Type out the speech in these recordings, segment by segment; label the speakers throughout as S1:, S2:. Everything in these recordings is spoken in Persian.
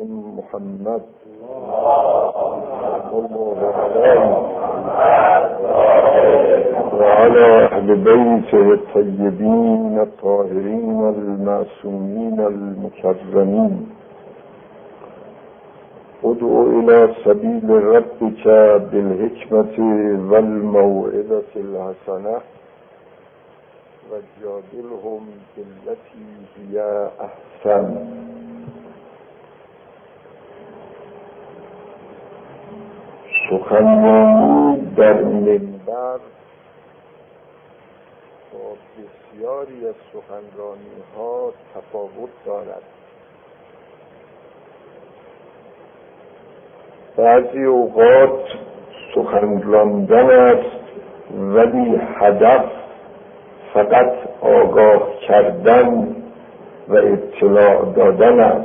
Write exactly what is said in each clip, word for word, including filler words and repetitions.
S1: محمد وعلى اهل بیته الطیبین الطاهرین المعصومین المکرمین. ادعو الى سبیل ربک بالحکمة والموعظة الحسنة وجادلهم بالتي هي احسن. سخنرانی در منبر با بسیاری از سخنرانی ها تفاوت دارد. بعضی اوقات سخن راندن است ولی هدف فقط آگاه کردن و اطلاع دادن است،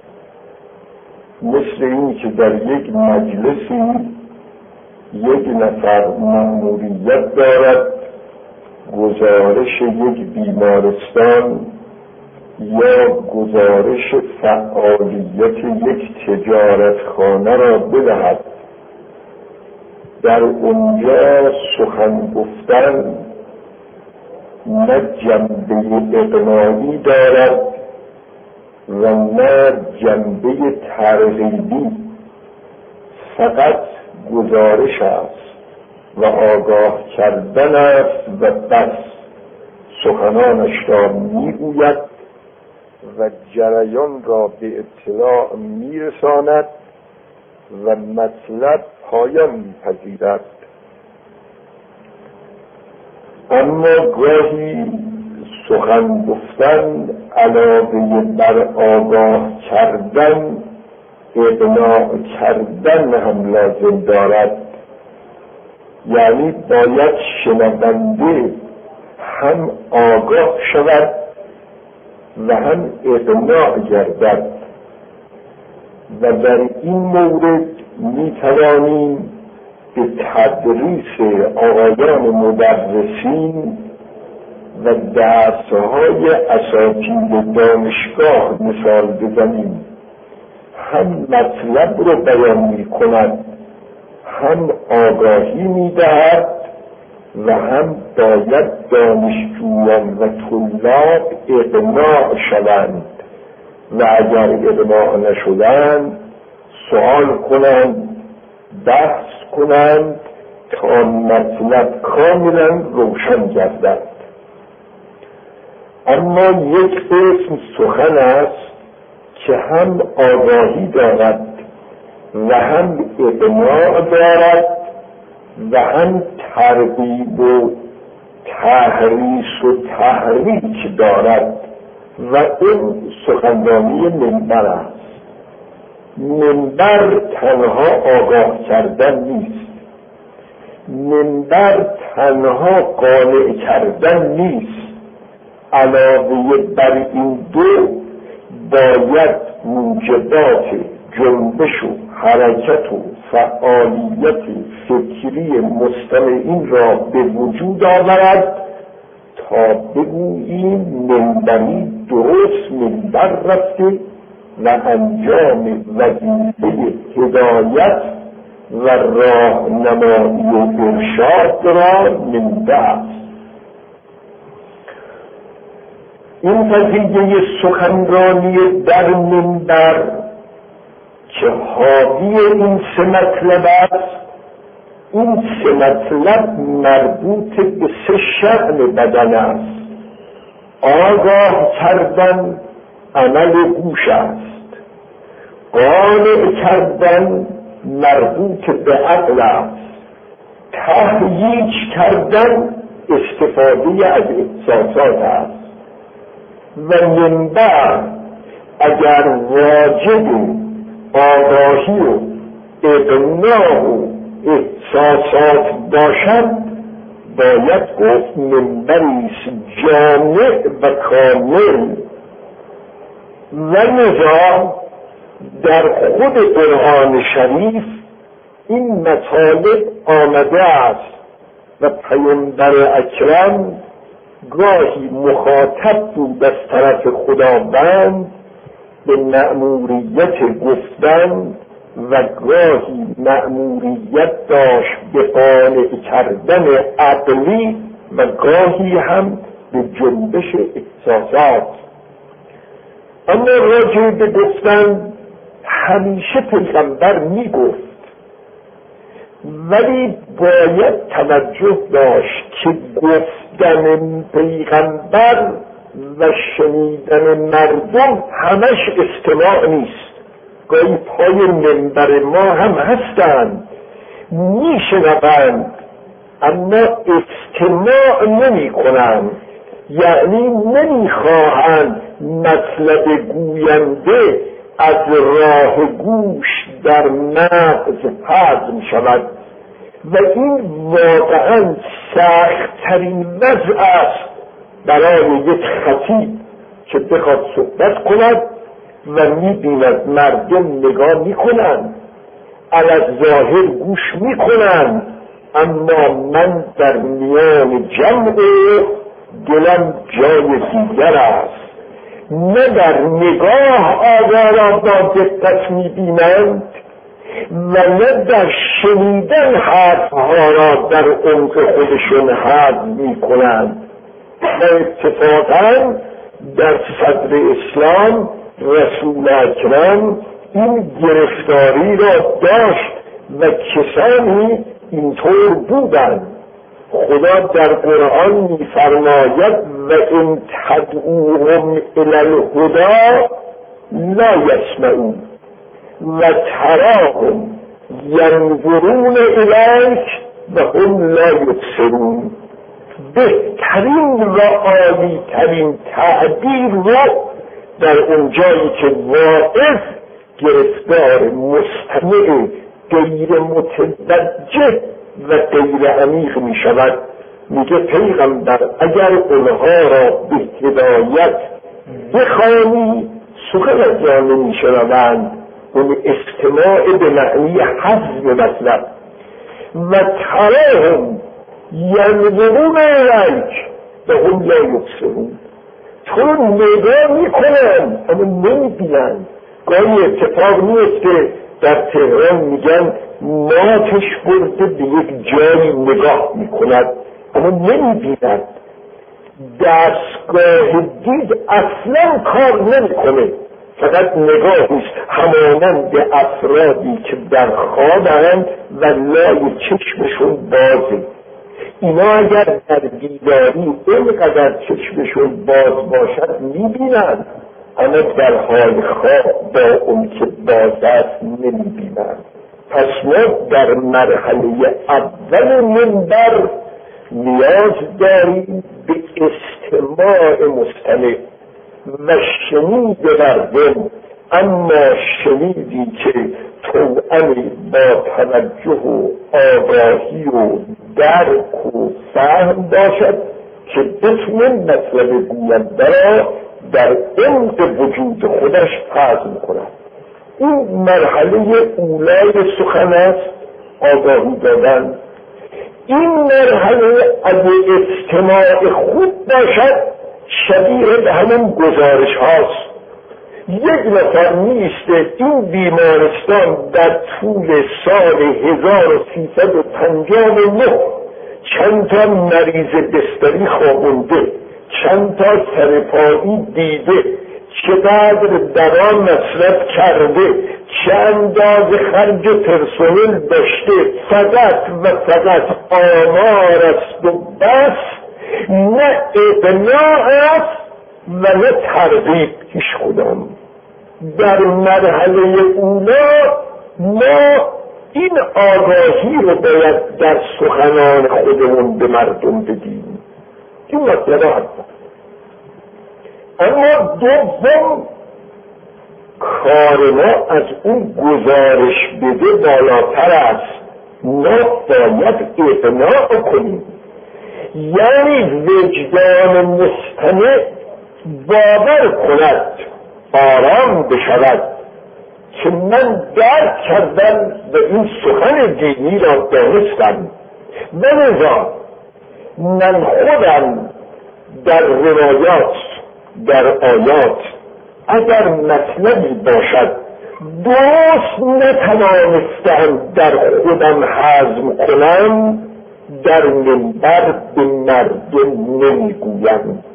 S1: مثل این که در یک مجلسی یک نفر مأموریت دارد گزارش یک بیمارستان یا گزارش فعالیت یک تجارتخانه را بدهد. در اونجا سخن گفتن نه جنبه اقناعی دارد و نه جنبه ترغیبی، فقط گزارش است و آگاه کردن است و بس. سخنانش را میگوید و جریان را به اطلاع میرساند و مطلب پایان میپذیرد. اما گاهی سخن گفتن علاوه بر آگاه کردن اقناع کردن هم لازم دارد، یعنی باید شنونده هم آگاه شود و هم اقناع گردد و در این مورد می توانیم به تدریس آقایان مدرسین و درس‌های اساتید دانشگاه مثال بزنیم. هم مطلب رو بیان می کند، هم آگاهی می دهد و هم باید دانشجویان و طلاب اقناع شوند و اگر اقناع نشدند سوال کنند، بحث کنند تا مطلب کاملا روشن گردد. اما یک قسم سخن است که هم آگاهی دارد و هم اقناع دارد و هم ترغیب و تحریص و تحریک دارد و اون سخنرانی منبر است. منبر تنها آگاه کردن نیست، منبر تنها قانع کردن نیست، علاوه بر این دو باید موجبات جنبش و حرکت و فعالیت فکری مستمعین را به وجود آورد تا بگوییم منبری درست منبر رفته و انجام وظیفه هدایت و راهنمایی و ارشاد را منبر است. این قضیه سخنرانی در منبر که حاوی این سه مطلب است، این سه مطلب مربوط به سه شأن بدن است. آگاه کردن عمل گوش است، قانع کردن مربوط به عقل است، تهییج کردن استفاده از احساسات است. و منبر اگر واجب آگاهی و اقناع و احساسات باشد باید گفت منبری است جامع و کامل. و لذا در خود قرآن شریف این مطالب آمده است و پیامبر اکرم گاهی مخاطب بود از طرف خداوند به مأموریت گفتن و گاهی مأموریت داشت به قانع کردن عقلی و گاهی هم به جنبش احساسات. اما راجع به گفتن همیشه پیغمبر می گفت، ولی باید توجه داشت که گفتن پیغمبر و شنیدن مردم همش استماع نیست. گاهی پای منبر ما هم هستند، میشنوند اما استماع نمی کنند، یعنی نمیخواهند مطلب گوینده از راه گوش در مغز هضم شود و این واقعا سخت‌ترین وضع است برای یک خطیب که بخواد صحبت کند و میبیند مردم نگاه میکنند، علی ظاهر گوش میکنند، اما من در میان جمع دلم جای دیگر است. نه در نگاه آوا را با دقت میبینند و نه در شنیدن حرفها را در عمق خودشون هضم میکنند. و اتفاقا در صدر اسلام رسول اکرم این گرفتاری را داشت و کسانی اینطور بودند. خدا در قرآن می‌فرماید و ان تدعوهم الی الهدی لا یسمعون و تراهم ینظرون الیک و هم لا یبصرون. بهترین و عالی‌ترین تعبیر رو در اونجایی که واعظ گرفتار مستمع غیر متوجه و غیر عمیق می شود، میگه پیغمبر اگر اونها را به هدایت بخوانی سخن از آن نمی شنوند، اون استماع به معنی حذف مطلب. و تراهم ینظرون الیک و هم لا یبصرون، تو نگاه میکنن اما نمیبینن. گاهی اتفاق میفته در تهران میگن ماتش برده به یک جایی نگاه میکند اما نمیبیند. دستگاه دید اصلا کار نمیکنه، فقط نگاهیست، همانند افرادی که در خوابند و لای چشمشون بازه. اینا اگر در بیداری اینقدر چشمشون باز باشد میبینند، اما در حال خواب با اون که باز است نمیبینند. پس ما در مرحله اول منبر نیاز داریم به استماع مستمع و شنید مردم، اما شنیدی که توأم با توجه و آگاهی و درک و فهم باشد که بتونه مطلب گوینده را در عمق وجود خودش هضم کند. این مرحله اولای سخن است، آگاهی دادن. این مرحله اگه استماع خوب باشد شبیه به همون گزارش هاست. یک نفر میسته این بیمارستان در طول سال هزار و سیصد و پنجاه و نه چند تا مریض بستری خوابونده، چند تا سرپایی دیده، چقدر درآ مصرف کرده، چه اندازه خرج پرسنل داشته، فقط و فقط آمار است و بس، نه اقناع است و نه ترغیب هیچ کدام. در مرحله اولا ما این آگاهی رو باید در سخنان خودمون به مردم بدیم. این مطلب هست. اما دوم کار ما از اون گزارش بده بالاتر است. ما باید اقناع کنیم، یعنی وجدان مستمع باور کند، آرام بشود که من درک کردم و این سخن دینی را دانستم و لذا من خودم در روایات، در آیات اگر مطلبی باشد درست نتوانستم در خودم هضم کنم، در منبر به مردم نمیگویم.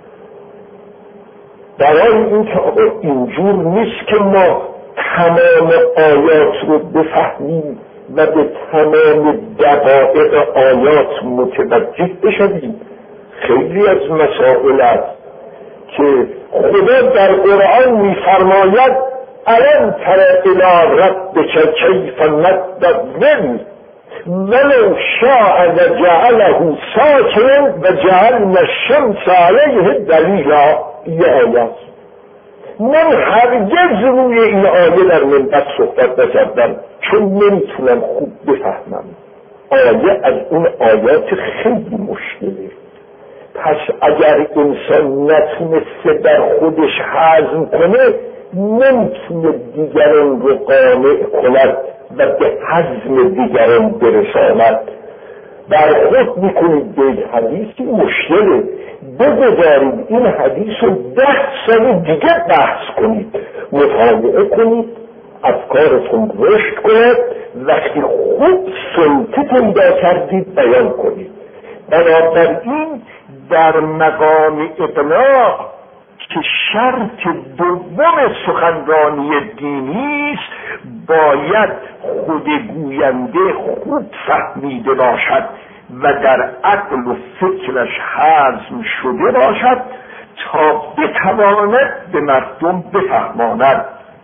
S1: برای اینکه آقا اینجور نیست که ما تمام آیات رو بفهمیم و به تمام دقایق آیات متوجه بشویم. خیلی از مسائل است که خدا در قرآن می‌فرماید الم تر الی ربک کیف مد الظل ولو شاء لجعله ساکنا وجعلنا الشمس علیه دلیلا. یه آیات من هرگز روی این آیه در منبر صحبت نکردم چون نمیتونم خوب بفهمم. آیه از اون آیات خیلی مشکله. پس اگر انسان نتونسته در خودش هضم کنه نمیتونه دیگران رو قانع کند و به هضم دیگران برساند. برخورد میکنید به این حدیثی مشکله، بگذارید این حدیث رو ده سال دیگه بحث کنید، مطالعه کنید، افکارتون رشد کنید، وقتی خوب سلطه پیدا کردید بیان کنید. بنابراین در مقام اقناع که شرط دوم سخنرانی دینی است، باید خود گوینده خوب فهمیده باشد و در عقل و فکرش هضم شده باشد تا بتواند به مردم بفهماند.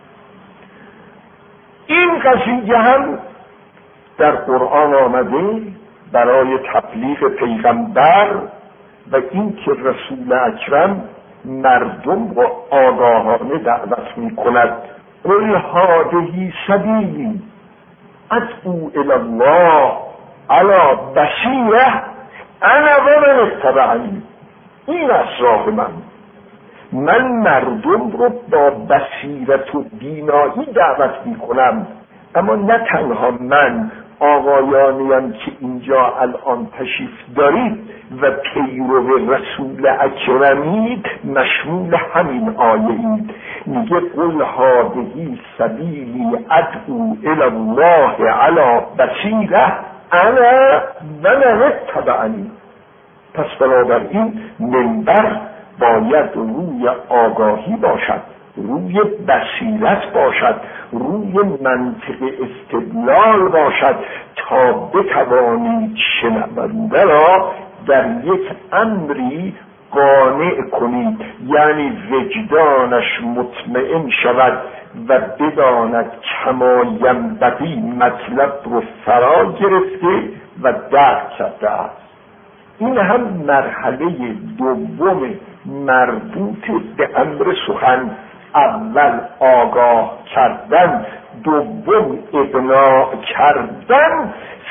S1: این قضیه هم در قرآن آمده برای تبلیغ پیغمبر و این که رسول اکرم مردم را آگاهانه دعوت می کند. قل هذه سبیلی ادعو الی الله علی بصیره انا و من اتبعنی. این از راه من، من مردم رو با بصیرت و بینایی دعوت می کنم. اما نه تنها من، آقایانیم که اینجا الان تشریف دارید و پیرو رسول اکرمید مشمول همین آیه اید. میگه قل هذه سبیلی ادعو الی الله علی بصیره انا و من اتبعنی. پس بنابراین منبر باید روی آگاهی باشد، روی بصیرت باشد، روی منطق استدلال باشد تا بتوانید شنونده را در یک امری قانع کنید، یعنی وجدانش مطمئن شود و بداند کما ینبغی مطلب رو فرا گرفته و درک کرده است. این هم مرحله دوم مربوط به امر سخن. اول آگاه کردن، دوم اقناع کردن،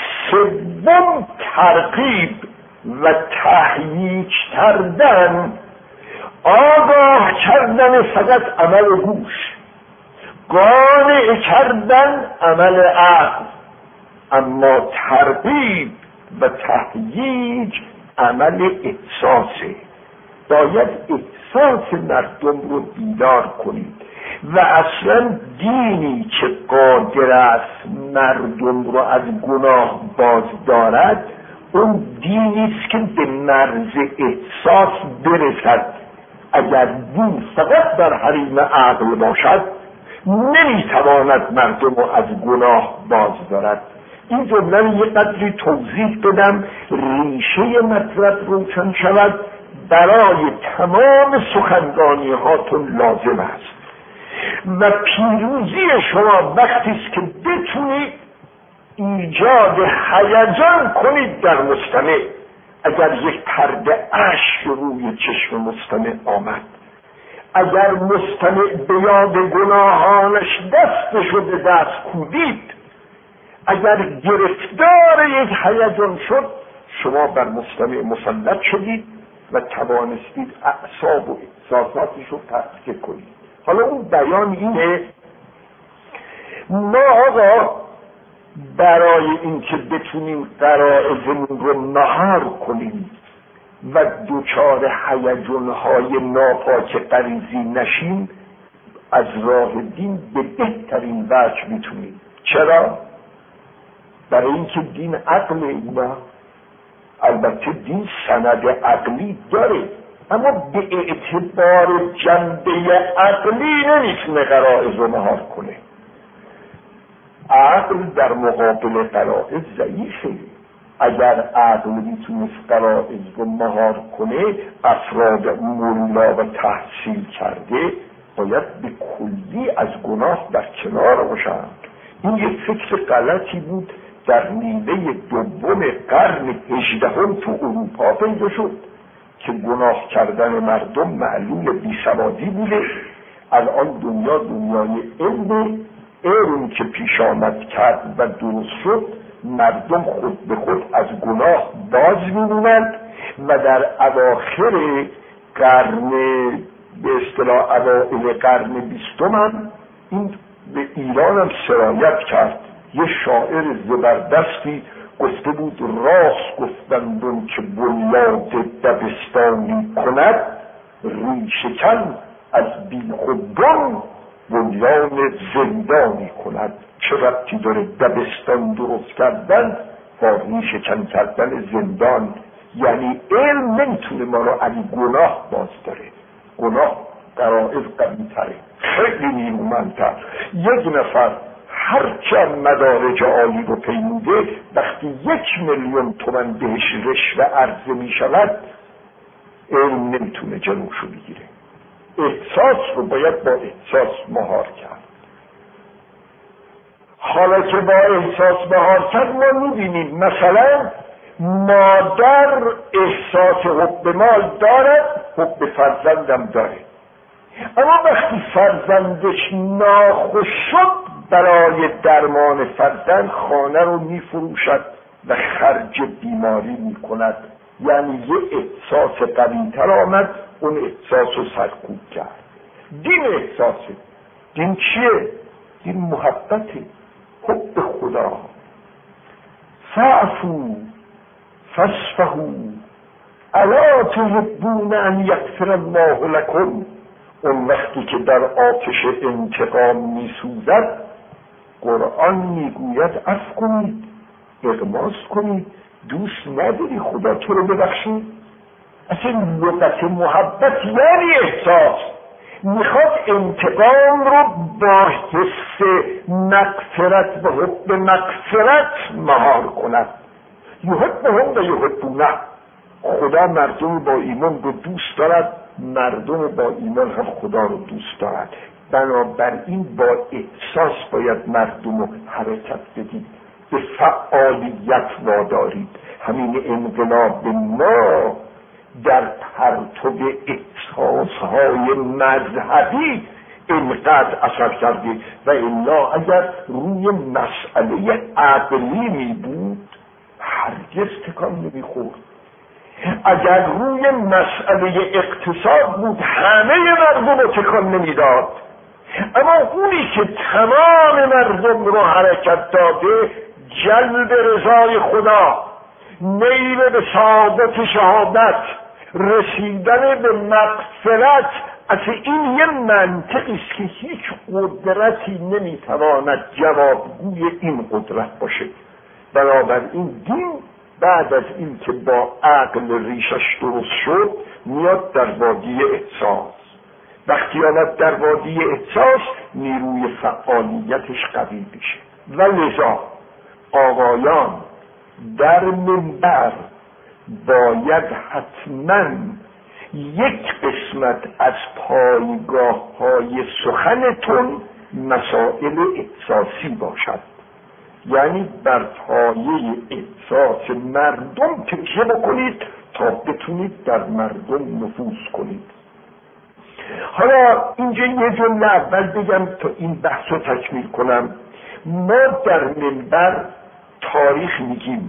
S1: سوم ترغیب و تهییج کردن. آگاه کردن فقط عمل گوش، قانع کردن عمل عقل، اما ترغیب و تهییج عمل احساسه. باید احساس مردم رو بیدار کنید و اصلا دینی که قادر است مردم رو از گناه باز دارد اون دینی است که به مرز احساس برسد. اگر دین فقط در حریم عقل باشد نمیتواند مردم رو از گناه باز دارد. این جمله یه قدری توضیح بدم ریشه مطلب روشن شود. برای تمام سخنرانی هاتون لازم است و پیروزی شما وقتی است که بتونید ایجاد هیجان کنید در مستمع. اگر یک پرده اشک روی چشم مستمع آمد، اگر مستمع به یاد گناهانش دستش رو به دست کوبید، اگر گرفتار یک هیجان شد، شما بر مستمع مسلط شدید و توانستید اعصاب و احساساتش رو تحقیق کنید. حالا اون بیان اینه ما آقا برای اینکه بتونیم غرائزمون رو مهار کنیم و دوچار هیجان‌های ناپاک غریزی نشیم از راه دین به بهترین وجه میتونید. چرا؟ برای اینکه دین عقل اینا، البته دین سند عقلی داره اما به اعتبار جنبه عقلی نمیتونه غرائز رو مهار کنه. عقل در مقابل غرائز ضعیفه. اگر عقل میتونست غرائز رو مهار کنه، افراد ملا و تحصیل کرده باید به کلی از گناه در کنار باشند. این یک فکر غلطی بود در نیمه دوم قرن هجدهم تو اروپا پیدا شد که گناه کردن مردم معلول بیسوادی بوده. الان دنیا دنیای علم، علم که پیش آمد کرد و درست شد، مردم خود به خود از گناه باز میمونند و در اواخر قرن به اصطلاح اوائل قرن بیستم هم این به ایران هم سرایت کرد. یه شاعر زبردستی گفته بود راست گفتندون که بنیاد دبستانی کند، ریشه‌کن از بیخودان بنیان زندانی کند. چه ربطی داره دبستان درست کردن با ریشه‌کن کردن زندان؟ یعنی علم نمیتونه ما رو از گناه باز داره. گناه غرائز قوی تره، خیلی نیرومندتر. یک نفر هرچند مدارج عالی رو پیموده، وقتی یک میلیون تومن بهش رشوه عرضه می شود، علم نمیتونه جلوشو بگیره. احساس رو باید با احساس مهار کرد. حالا که با احساس مهار کرد، ما میبینیم مثلا مادر احساس حب مال دارد، حب فرزندم داره، اما وقتی فرزندش ناخوش شد برای درمان فرزند خانه رو میفروشد و خرج بیماری میکند. یعنی یه احساس قوی‌تر آمد، اون احساس رو سرکوب کرد. دین احساسه. دین چیه؟ دین محبته، حب خدا. فاعفوا فاصفحوا الا تحبون ان یغفر الله لكم. اون وقتی که در آتش انتقام میسوزد، قرآن میگوید عفو کنید، اغماس کنید. دوست نداری خدا تو رو ببخشید؟ اصلا لغت محبت یعنی احساس. میخواد انتقام رو با حس مغفرت و حب مغفرت مهار کند. یحبهم و یحبونه. خدا مردم با ایمان رو دوست دارد، مردم با ایمان هم خدا رو دوست دارد. بنابراین با احساس باید مردم رو حرکت بدید، به فعالیت وادارید. همین انقلاب ما در پرتو احساسهای مذهبی اینقدر اثر کرده و الا اگر روی مسئله عقلی می بود هرگز تکان نمی خورد. اگر روی مسئله اقتصاد بود همه مردم رو تکان نمی داد. اما اونی که تمام مردم رو حرکت داده، جلب رضای خدا، نیل به سعادت شهادت، رسیدن به مغفرت، اصلا این یه منطقی است که هیچ قدرتی نمیتواند جوابگوی این قدرت باشه. بنابراین دین بعد از این که با عقل ریشش درست شد میاد در وادی احساس. وقتی آمد در وادی احساس نیروی فعالیتش قوی میشه و لذا آقایان در منبر باید حتما یک قسمت از پایگاه های سخنتون مسائل احساسی باشد. یعنی بر پایه احساس مردم تکیه بکنید تا بتونید در مردم نفوذ کنید. حالا اینجا یه جمله اول بگم تا این بحث رو تکمیل کنم. ما در منبر تاریخ میگیم،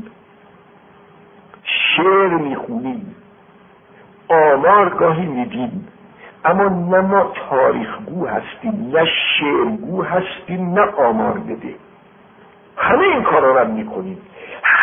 S1: شعر میخونیم، آمار گاهی میدیم، اما نه ما تاریخگو هستیم، نه شعرگو هستیم، نه آمار بده. همه این کارا رو میکنیم.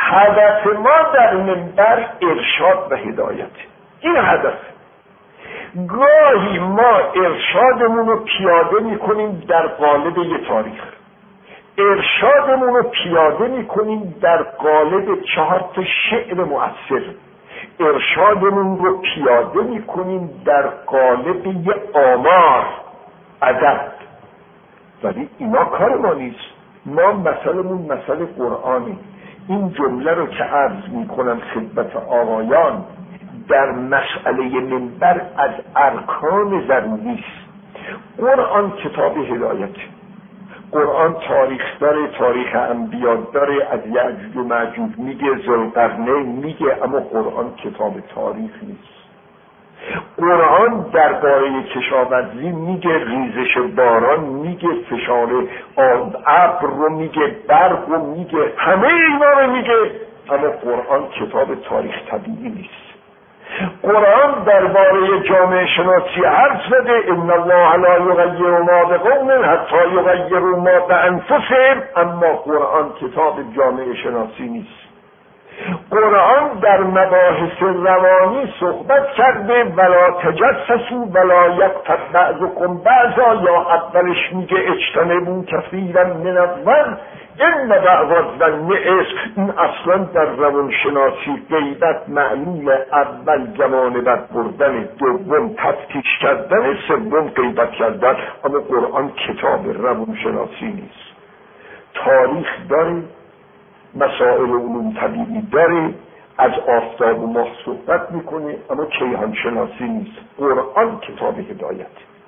S1: هدف ما در منبر ارشاد و هدایت، این هدف. گاهی ما ارشادمون رو پیاده میکنیم در قالب یه تاریخ، ارشادمون رو پیاده میکنیم در قالب چهار تا شعر مؤثر، ارشادمون رو پیاده میکنیم در قالب یه آمار ادب. ولی اینا کار ما نیست. ما مثلمون مثل قرآنی. این جمله رو که عرض میکنم خدمت آقایان در مسئله منبر از ارکان ضروری است. قرآن کتاب هدایت، قرآن تاریخ داره، تاریخ انبیا داره، از یعجوج و معجوج میگه، ذوالقرنین میگه، اما قرآن کتاب تاریخ نیست. قرآن درباره کشاورزی میگه، ریزش باران میگه، فشار ابر رو میگه، برق رو میگه، همه اینا رو میگه، اما قرآن کتاب تاریخ طبیعی نیست. قرآن درباره جامعه شناسی حرف زده، ان الله لا یغیر ما بقوم حتی یغیروا ما بانفسهم، اما قرآن کتاب جامعه شناسی نیست. قرآن در مباحث روانی صحبت کرده، ولا تجسسوا ولا یغتب بعضکم بعضا، یا اولش میگه اجتنبوا کثیرا من الظن ان بعض الظن اثم. این اصلا در روانشناسی غیبت معلوم، اول جمانبت بردن، دوم تفتیش کردن، سوم غیبت کردن، اما قرآن کتاب روانشناسی نیست. تاریخ داره، مسائل علوم طبیعی داره، از آفتاب و ماه صحبت میکنه، اما کیهان شناسی نیست. قرآن کتاب هدایت.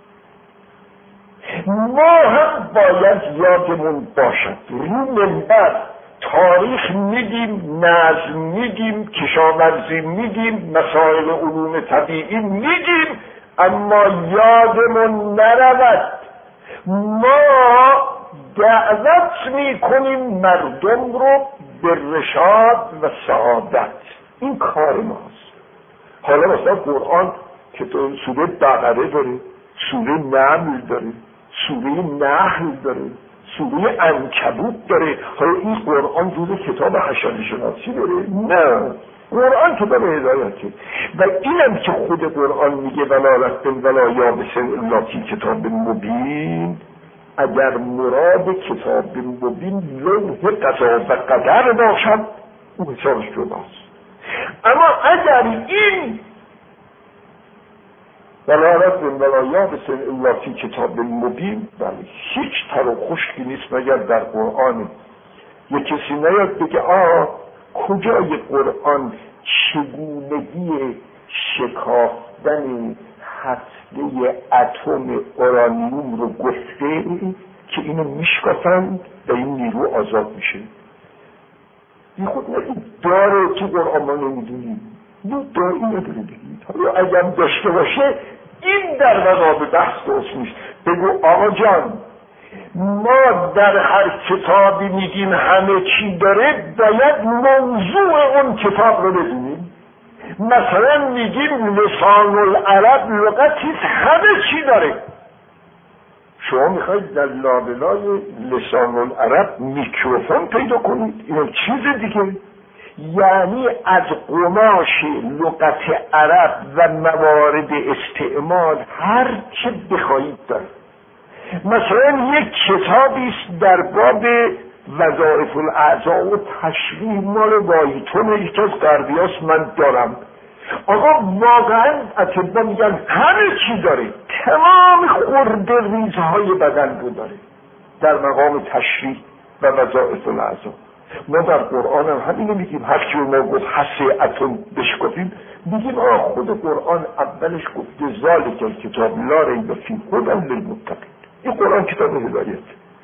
S1: ما هم باید یادمون باشد رو منبر تاریخ میگیم، نظم میگیم، کشاورزی میگیم، مسائل علوم طبیعی میگیم، اما یادمون نرود ما دعوت میکنیم مردم رو به رشاد و سعادت. این کار ماست. حالا مثلا قرآن که تو سوره بقره داره، سوره نمل داره، سوره نحل داره، سوره عنکبوت داره. حالا این قرآن جز کتاب حشره شناسی داره؟ نه، قرآن کتاب هدایته. و اینم که خود قرآن میگه ولا رطب ولا یابس الا فی کتاب مبین، اگر مراد کتاب مبین لوح قضا و قدر باشد او حسابش جداست. اما اگر این ولا رطب ولا یابس الا فی کتاب مبین، بله هیچ تر و خشکی نیست مگر در قرآن. یک کسی نیاد بگه آه کجای قرآن چگونگی شکافتن هسته اتم اورانیوم رو گفته که اینو میشکافند و این نیرو آزاد میشه؟ این خود نگید داره تو قرآن ما نمیدونیم، این داری نداره بگید. حالا اگر داشته باشه این در مقام بحث درست نیست. بگو آقا جان ما در هر کتابی میگیم همه چی داره، باید موضوع اون کتاب رو بدونیم. مثلا میگیم لسان العرب لغتی همه چی داره، شما میخواید در لابلای لسان العرب میکروفون پیدا کنید؟ این چیز دیگه. یعنی از قماش لغت عرب و موارد استعمال هر چه بخواهید داره. مثلا یک کتابی است در باب وظایف الاعضاء و تشریح مال وایتون، یکی از غربیاست، من دارم. آقا واقعا اطبا میگن همه چی داره، تمام خورده ریزهای بدن رو داره در مقام تشریح و وظایف الاعضاء. ما در قرآن هم همینو میگیم. هر کی ما گفت حسه اتم بشکافیم، میگیم آه خود قرآن اولش گفته ذالک الکتاب لا ریب فیه هدی للمتقین. این قرآن کتاب هدایت.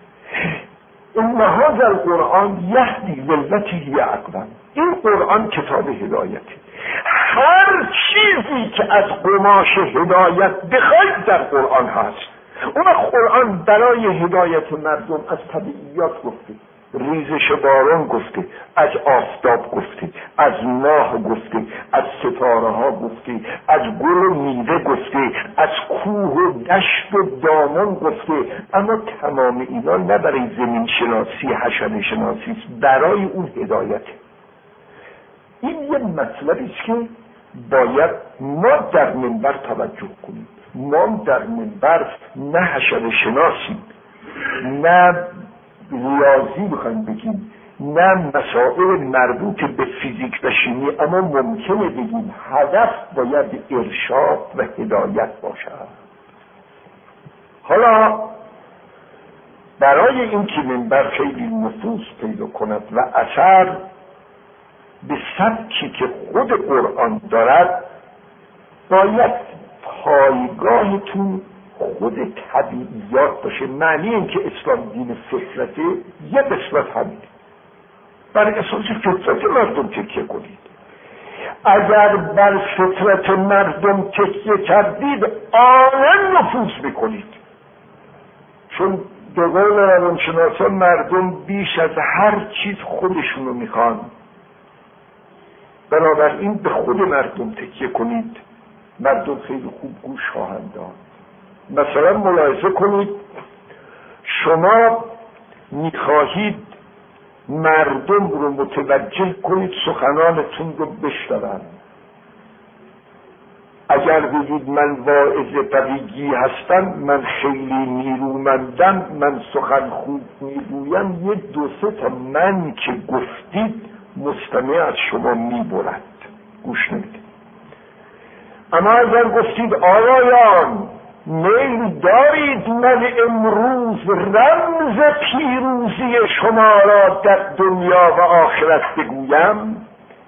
S1: ان هذا القرآن یهدی للتی هی اقوم. این قرآن کتاب هدایته. هر چیزی که از قماش هدایت بخواید در قرآن هست. اون قرآن برای هدایت مردم از طبیعیات گفته، ریزش باران گفته، از آفتاب گفته، از ماه گفته، از ستاره ها گفته، از گل و میوه گفته، از کوه و دشت و دامان گفته. اما تمام اینا نه برای زمین شناسی حشره شناسی است، برای اون هدایته. این یه مطلبی است که باید ما در منبر توجه کنیم. ما در منبر نه حشره شناسیم، نه ریاضی بخوایم بگیم، نه مسائل مربوط به فیزیک و شیمی، اما ممکنه بگیم هدف باید ارشاد و هدایت باشد. حالا برای اینکه منبر خیلی نفوذ پیدا کند و اثر به سبکی که خود قرآن دارد، باید پایگاهتون خود طبیعیات باشه. معنی این که اسلام دین فطرته، یه قسمت همین، بر اساس فطرت مردم تکیه کنید. اگر بر فطرت مردم تکیه کردید آنن نفوذ میکنید، چون به قول روانشناسان مردم بیش از هر چیز خودشونو میخوان. بنابراین به خود مردم تکیه کنید، مردم خیلی خوب گوش خواهند داد. مثلا ملاحظه کنید، شما میخواهید مردم رو متوجه کنید سخنانتون رو بشنوند. اگر بگید من واعظ قوی هستم، من خیلی نیرومندم، من سخن خوب میگویم، یه دو سه تا من که گفتید مستمع از شما میبرد، گوش نمیدید. اما اگر گفتید آقایان میل دارید من امروز رمز پیروزی شما را در دنیا و آخرت بگویم،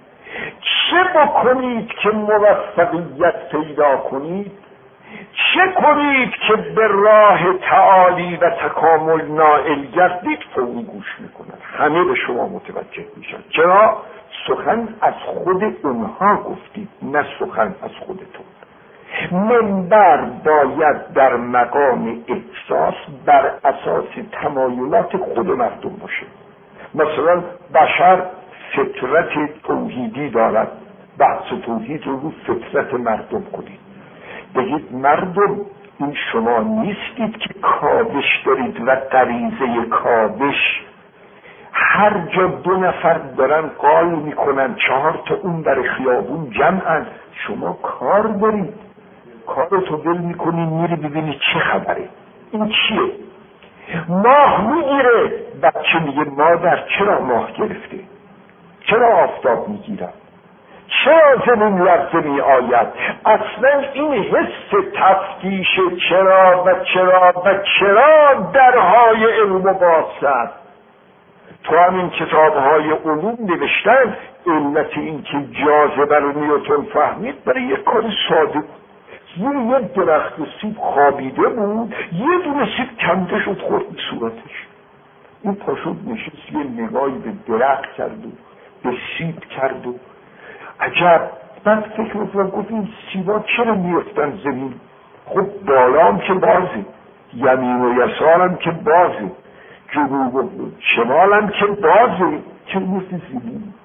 S1: چه بکنید که موفقیت پیدا کنید، چه کنید که به راه تعالی و تکامل نائل گردید، فوری گوش میکنند، همه به شما متوجه میشن. چرا؟ سخن از خود اونها گفتید، نه سخن از خودتون. منبر باید در مقام احساس بر اساس تمایلات خود مردم باشه. مثلا بشر فطرت توحیدی دارد، بحث توحید رو رو فطرت مردم کنید. بگید مردم این شما نیستید که کاوش دارید و غریزه کاوش، هر جا دو نفر دارن قال میکنن چهار تا اون در خیابون جمعن، شما کار دارید، کارتو دل میکنی میری ببینی چه خبره، این چیه؟ ماه میگیره، بچه میگه مادر چرا ماه گرفته؟ چرا آفتاب میگیرم؟ چرا زمین لرزه می آید؟ اصلا این حس تفتیش چرا و چرا و چرا درهای علم باز کرد. تو همین کتابهای علوم نوشتن علت این که جاذبه رو نیوتن فهمید برای یک کار ساده بود. روی یک درخت سیب خوابیده بود، یه دونه سیب کنده شد خورد به صورتش. این پاشد نشست یه نگاهی به درخت کرد و به سیب کرد و عجب. بعد فکر میکنم گفت این سیبا چرا میفتن زمین؟ خب بالا هم که بازه، یمین و یسار هم که بازه، جنوب و شمال هم که بازه، چرا میفتی زمین؟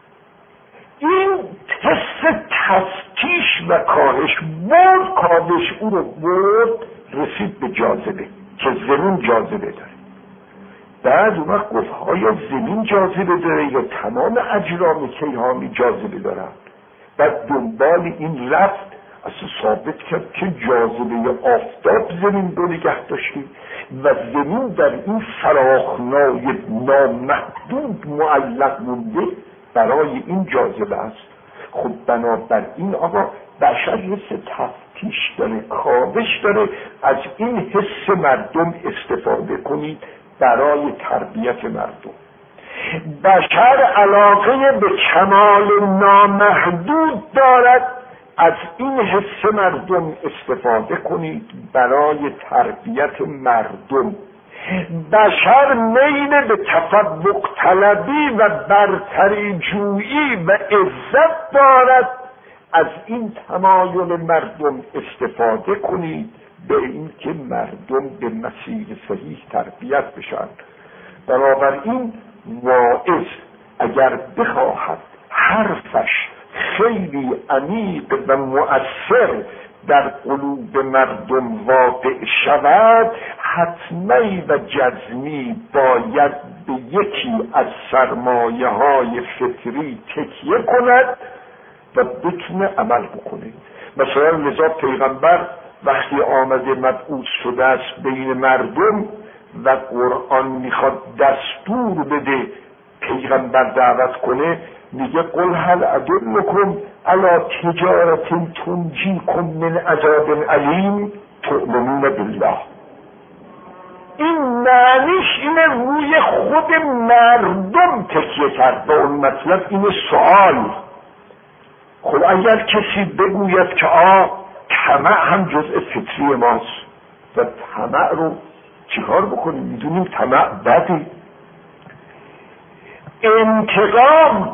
S1: این حس تفتیش و کاهش برد، کاهش او رو برد رسید به جاذبه که زمین جاذبه داره. بعد اون وقت گفت آیا زمین جاذبه داره یا تمام اجرام کیهانی جاذبه دارن؟ بعد دنبال این رفت اصلا ثابت کرد که جاذبه آفتاب زمین رو نگه داشته و زمین در این فراخنای نامحدود معلق مونده برای این جاذبه است. خب بنابراین آقا بشر حس تفتیش داره، کاوش داره، از این حس مردم استفاده کنید برای تربیت مردم. بشر علاقه به کمال نامحدود دارد، از این حس مردم استفاده کنید برای تربیت مردم. بشر میل به تفوق طلبی و برتری جویی و عزت دارد، از این تمایل مردم استفاده کنید به این که مردم به مسیر صحیح تربیت بشن. بنابراین واعظ اگر بخواهد حرفش خیلی عمیق و مؤثر در قلوب مردم واقع شود، حتمی و جزمی باید به یکی از سرمایه های فطری تکیه کند و بتونه عمل بکنه. مثلا لذا پیغمبر وقتی آمده مبعوث شده است بین مردم و قرآن میخواد دستور بده پیغمبر دعوت کنه، میگه قل هل ادلکم علی تجارت تنجیکم من عذاب علیم تؤمنون بالله. این معنیش اینه روی خود مردم تکیه کرد به اون مطلب. این سوال خب اگر کسی بگوید که آ طمع هم جزء فطری ماست و طمع رو چیکار بکنیم؟ میدونیم طمع بده. انتقام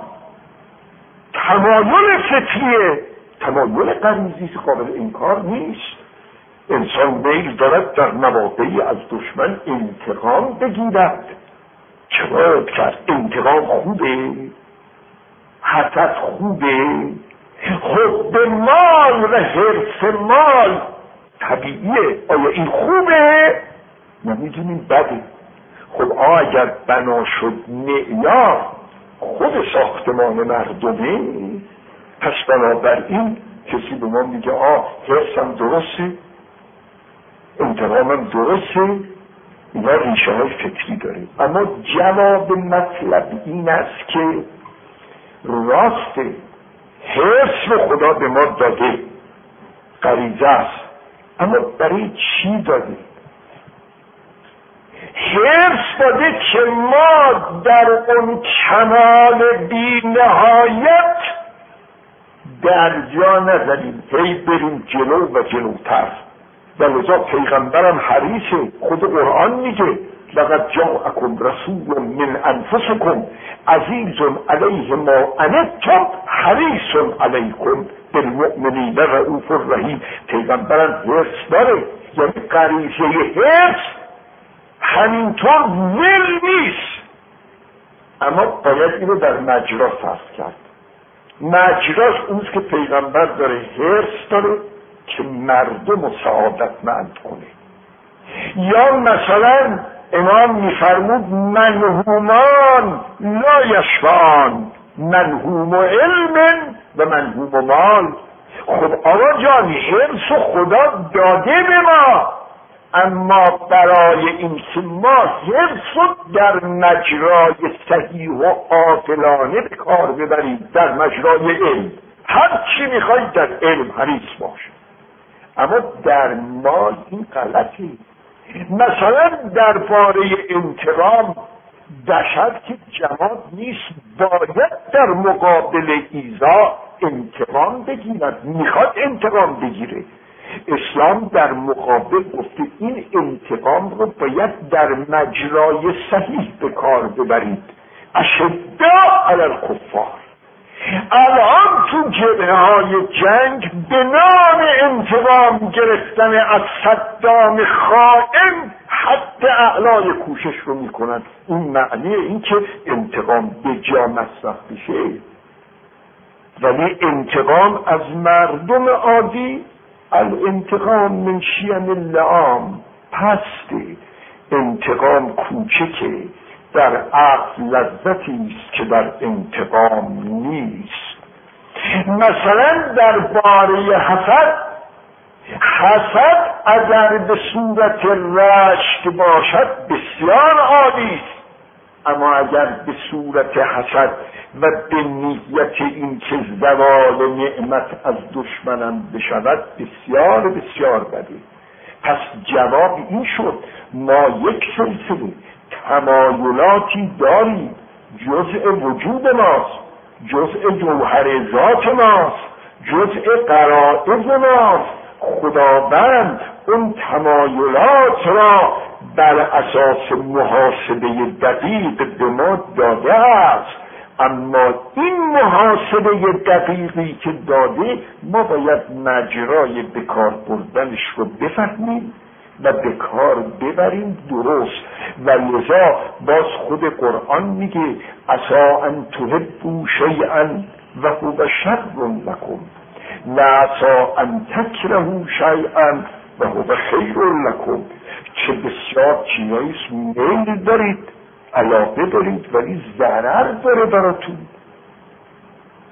S1: تمایل فطریه، تمایل غریزی قابل انکار نیست. انسان میل دارد در مواقعی از دشمن انتقام بگیرد. چه باید کرد؟ انتقام خوبه؟ حتی خوبه؟ حب مال و حرص مال طبیعیه، آیا این خوبه؟ نمیدونیم بده. خب آه اگر بنا شد معیار خود ساختمان مردمه، پس بنابراین کسی به ما میگه آه حرصم درسته، انتقامم درسته، اینا ریشه های فکری داره. اما جواب مطلب این است که راسته، حرص رو خدا به ما داده، غریزه است، اما برای چی داده؟ حرص داده که ما در اون کمال بی نهایت در جا نزنیم، هی بریم جلو و جلوتر. و لذا پیغمبرم حریصه. خود قرآن میگه لقد جاءکم رسول من انفسکم عزیز علیه ما عنتم حریص علیکم بالمؤمنین رؤوف رحیم. پیغمبرم حرص داره، یعنی غریزه حرص همینطور ول نیست، اما باید اینو در مجرا صرف کرد. مجراش اونست که پیغمبر داره حرص داره که مردم رو سعادتمند کنه. یا مثلا امام میفرمود منهومان لا یشفعان، منهوم علم و منهوم مال. خب آقا جان حرص و خدا داده به ما، اما برای این که ما حرص رو در مجرای صحیح و عاقلانه به کار ببریم، در مجرای علم، هر چی میخواید در علم حریص باشه، اما در مال این غلطی. مثلا درباره انتقام بشر که جواب نیست، باید در مقابل ایذا انتقام بگیرد، میخواد انتقام بگیره. اسلام در مقابل گفته این انتقام رو باید در مجرای صحیح به کار ببرید. اشداء علی الکفار. الان تو جبهه های جنگ به نام انتقام گرفتن از صدام خائن حد اعلای کوشش رو میکنن. این معنی این که انتقام به جا مصرف بشه، ولی انتقام از مردم عادی، الانتقام من شیم اللعام، پسته. انتقام کوچکه، در عقل لذتی است که در انتقام نیست. مثلا در باره حسد، حسد اگر به صورت رشک باشد بسیار عالی است، اما اگر به صورت حسد و به نیت این که زوال نعمت از دشمنم بشود بسیار بسیار بده. پس جواب این شد ما یک سلسله تمایلاتی داریم، جزء وجود ماست، جزء جوهر ذات ماست، جزء غرایز ماست. خداوند اون تمایلات را بر اساس محاسبه دقیق به ما داده است، اما این محاسبه دقیقی که داده ما باید مجرای بکار بردنش رو بفهمیم و به کار ببریم درست. و لذا باز خود قرآن میگه عسا ان تحبوا شیئا و هو شر لکم و عسا ان تکرهوا شیئا و هو خیر لکم. چه بسیار چیزایی میل دارید، علاقه دارید، ولی ضرر داره براتون.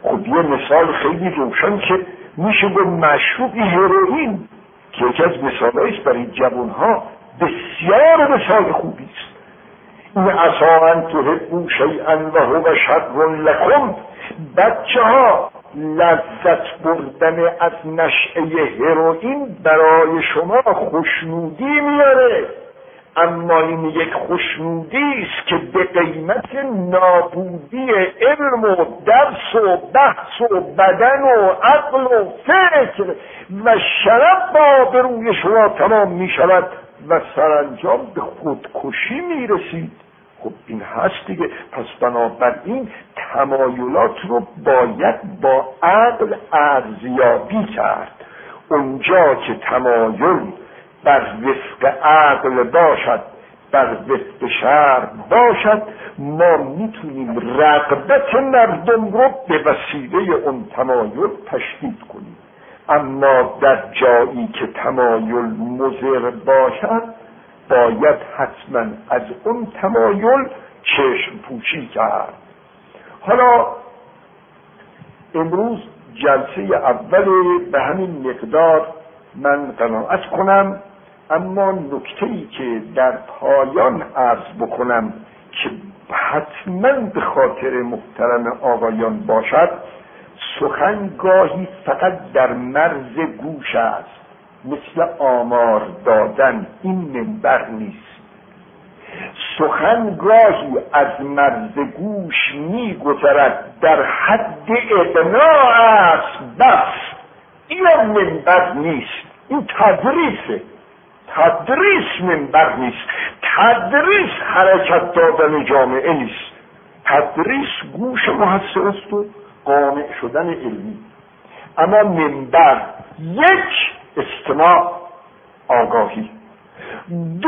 S1: خب یه مثال خیلی روشن که میشه با مشروبی هروئین که یکی از مثالهایش برای جوانها بسیار مثال خوبی است. این عسا ان تحبوا شیئا و هو شر لکم. بچه ها لذت بردن از نشأه هروئین برای شما خوشنودی میاره، اما این یک خوشنودی است که به قیمت نابودی علم و درس و بحث و بدن و عقل و فکر و شرف با به روی شما تمام می شود و سرانجام به خودکشی می رسید. خب این هست دیگه. پس بنابراین تمایلات رو باید با عقل ارزیابی کرد. اونجا که تمایل بر وفق عقل باشد، بر وفق شرع باشد، ما میتونیم رغبت مردم رو به وسیله اون تمایل تشدید کنیم. اما در جایی که تمایل مضر باشد باید حتما از اون تمایل چشم پوشی کرد. حالا امروز جلسه اول به همین مقدار من قناعت کنم، اما نکته‌ای که در پایان عرض بکنم که حتما به خاطر محترم آقایان باشد، سخن گاهی فقط در مرز گوش است، مثل آمار دادن این منبر نیست. سخن گاهی از مرز گوش می گذرد، در حد اقناع است، بس این منبر نیست، این تدریسه. تدریس منبر نیست، تدریس حرکت دادن جامعه نیست، تدریس گوش محسن است و قانع شدن علمی. اما منبر یک استماع آگاهی، دو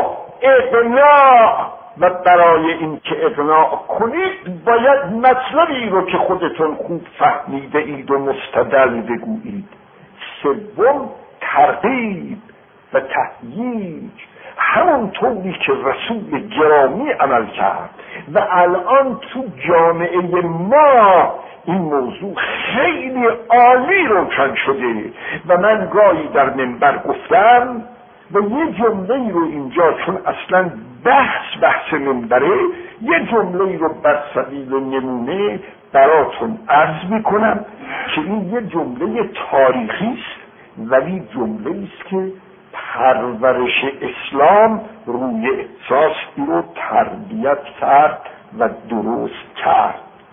S1: اقناع، و برای این که اقناع کنید باید مطلبی رو که خودتون خوب فهمیده اید و مستدل بگویید. سوم ترغیب و تهییج، همون طوری که رسول گرامی عمل کرد و الان تو جامعه ما این موضوع خیلی عالی روشن شده و من گاهی در منبر گفتم و یه جمله رو اینجا، چون اصلا بحث بحث منبره، یه جمله رو بر سبیل نمونه براتون عرض میکنم که این یه جمله تاریخی است ولی جمله است که پرورش اسلام روی احساس رو تربیت کرد و درست کرد.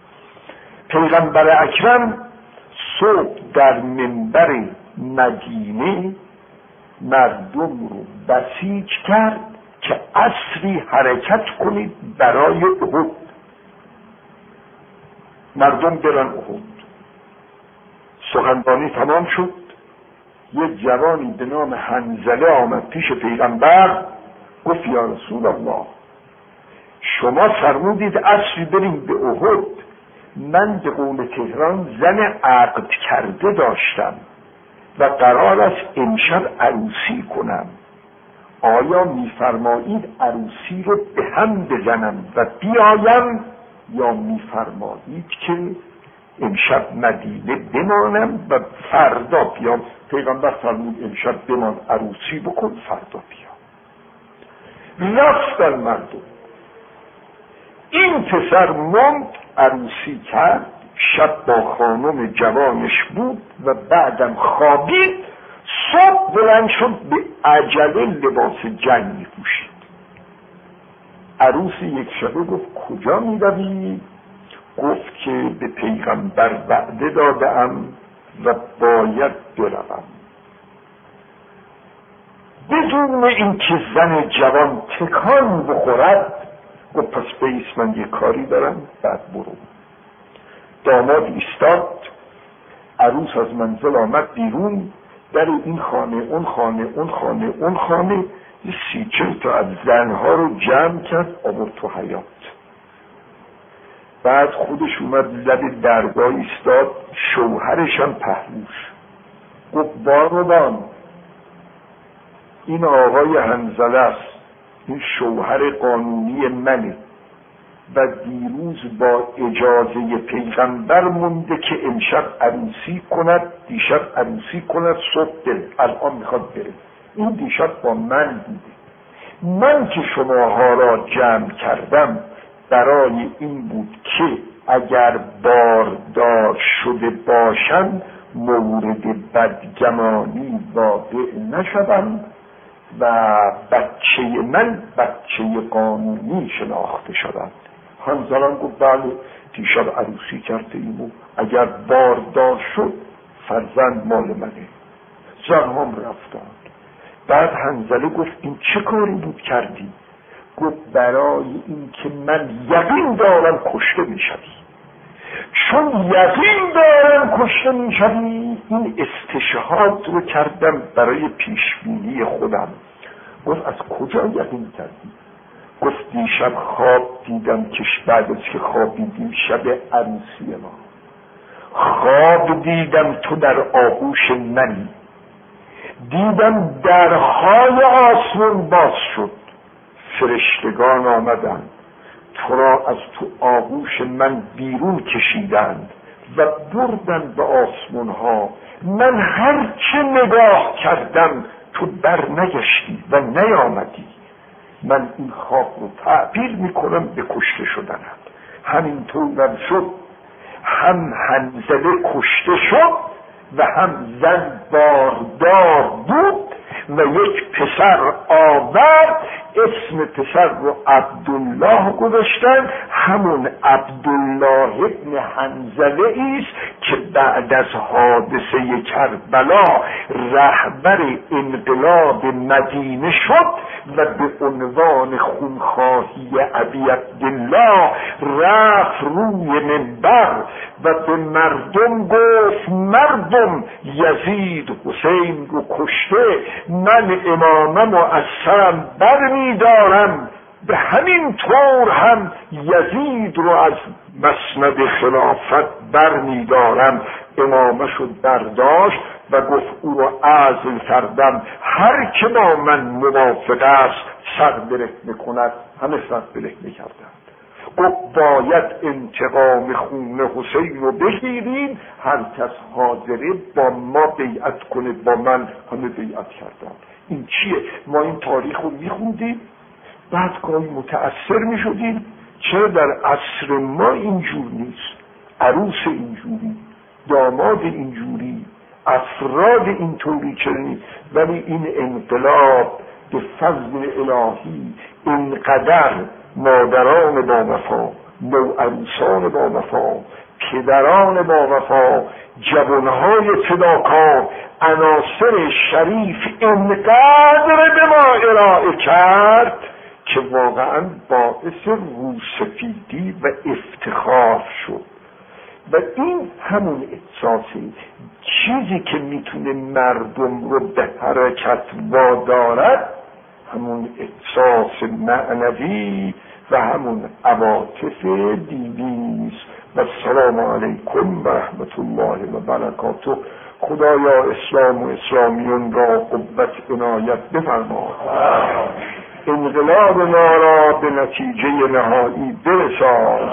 S1: پیغمبر اکرم صبح در منبر مدینه مردم رو بسیج کرد که عصری حرکت کنید برای احد، مردم برن احد. سخنرانی تمام شد، یک جوانی به نام حنظله آمد پیش پیغمبر، گفت یا رسول الله شما فرمودید عصری بریم به احد، من به قول تهران زن عقد کرده داشتم و قرار است امشب عروسی کنم، آیا میفرمایید عروسی رو به هم بزنم و بیایم یا میفرمایید که امشب مدینه بمانم و فردا بیام؟ پیغمبر فرمود امشب بمان عروسی بکن فردا بیام. رفتن مردم، این پسر ماند، عروسی کرد، شب با خانم جوانش بود و بعدم خوابید، صبح بلند شد به عجله لباس جنگ می پوشید. عروس یک شبه گفت کجا می روی؟ گفت که به پیغمبر وعده دادم و باید بروم. بدون اینکه زن جوان تکان بخورد گفت پس بیس من یه کاری دارم بعد برو. داماد ایستاد، عروس از منزل آمد بیرون، در این خانه اون خانه اون خانه اون خانه یه سی چل تا از زنها رو جمع کرد آورد تو حیاط. بعد خودش اومد لب درگاه ایستاد، شوهرش هم پهلوش، گفت بانوان این آقای حنظله است، این شوهر قانونی منه، و دیروز با اجازه پیغمبر مونده که امشب عروسی کند، دیشب عروسی کند، صبح دل الان میخواد بره. این دیشب با من بوده. من که شماها را جمع کردم برای این بود که اگر باردار شده باشم مورد بدگمانی واقع نشدم و بچه من بچه قانونی شناخته شدم. حنظلان گفت بله دیشب عروسی کرده ایمو، اگر باردار شد فرزند مال منه. زنهام رفتند. بعد حنظله گفت این چه کاری بود کردی؟ گفت برای این که من یقین دارم کشته می شدی. چون یقین دارم کشته می شدی این استشهاد رو کردم برای پیشبینی خودم. گفت از کجا یقین کردی؟ گفت دیشب خواب دیدم که بعد از که خوابیدیم شب عروسی ما، خواب دیدم تو در آغوش منی، دیدم درهای آسمان باز شد، فرشتگان آمدند تو را از تو آغوش من بیرون کشیدند و بردن به آسمان ها. من هر چه نگاه کردم تو بر نگشتی و نیامدی. من این خواب رو تعبیر میکنم به کشته شدنم. همینطورم شد، هم حنظله کشته شد و هم زن باردار بود و یک پسر آورد، اسم پسر رو عبدالله گذاشتن. همون عبدالله ابن حنظله ایست که بعد از حادثه کربلا رهبر انقلاب مدینه شد و به عنوان خونخواهی ابی عبدالله رفت روی منبر و به مردم گفت مردم یزید حسین رو کشته، من امامم و از سرم بر می دارم، به همین طور هم یزید رو از مسند خلافت بر می دارم. امامش رو برداشت و گفت او رو عزل کردم، هر که با من موافق است سر برهنه کند. همه سر برهنه کردند. گفت باید انتقام خون حسین رو بگیریم، هر کس حاضره با ما بیعت کنه. با من همه بیعت کردند. این چیه؟ ما این تاریخ رو میخوندیم بعد گاهی متأثر میشدیم چرا در عصر ما اینجور نیست؟ عروس اینجوری، داماد اینجوری، افراد اینطوری چرا نیست؟ ولی این انقلاب به فضل الهی اینقدر مادران با وفا، نوعروسان با وفا، پدران با وفا، جوانهای فداکار، عناصر شریف اینقدر به ما ارائه کرد که واقعا باعث روسفیدی و افتخار شد. و این همون احساسی چیزی که میتونه مردم رو به حرکت وادارد، همون احساس معنوی و همون عواطف دینی است. و السلام علیکم و رحمت الله و برکاته. خدایا اسلام و اسلامیون را قوت عنایت بفرما، انقلاب ما را به نتیجه نهایی برسان.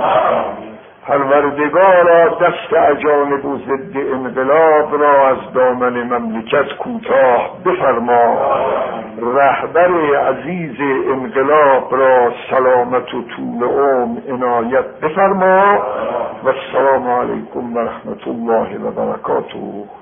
S1: پروردگارا دست اجانب و ضد انقلاب را از دامن مملکت کوتاه بفرما. رهبر عزیز انقلاب را سلامت و طول عمر عنایت بفرما. و السلام علیکم و رحمت الله و برکاته.